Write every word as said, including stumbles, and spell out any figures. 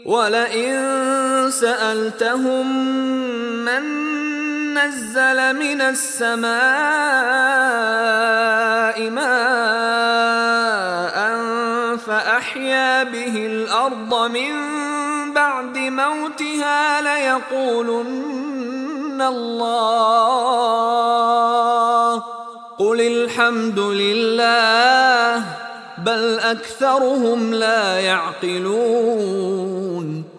ولئن سألتهم من نزل من السماء ماء فأحيا به الأرض من بعد موتها ليقولن الله قل الحمد لله بل أكثرهم لا يعقلون